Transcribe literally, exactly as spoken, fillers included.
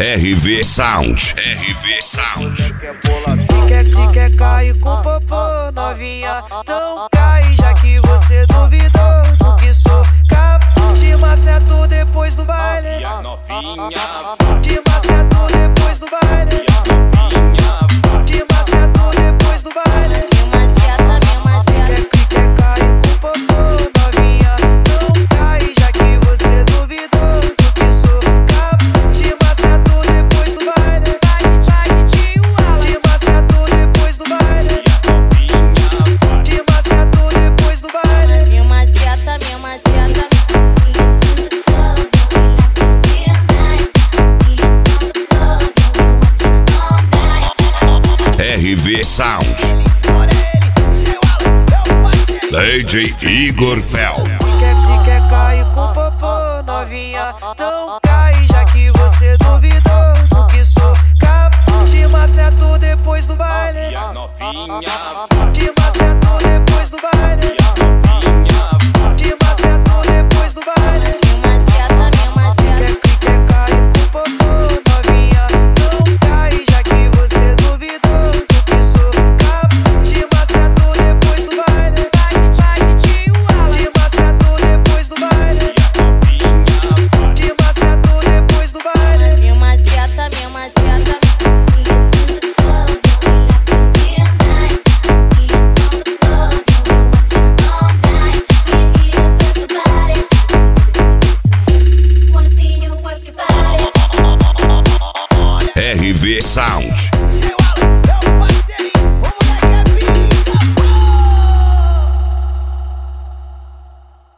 R V Sound. R V Sound. Se quer, se quer cair com popô, novinha, então cai, já que você duvidou do que sou capaz. Te maceto depois do baile, te maceto depois do baile, te maceto depois do baile. Se quer cair com popô, novinha, então cai, já que você duvidou do que sou capaz. Te maceto depois do baile, te maceto depois do baile, te maceto depois do baile. Me maceta, me maceta. R V Sound. D J Igor Fel. Se quer, se quer cair com popô, novinha, então cai, já que você duvidou do que sou capaz. Te maceto depois do baile, te maceto depois do baile, te maceto depois do baile. Me maceta, me maceta. Se quer cair com popô, novinha, então cai, já que você duvidou do que sou capaz. Te maceto depois do baile, te maceto depois do baile, te maceto depois do baile. Me maceta, me maceta. R V Sound.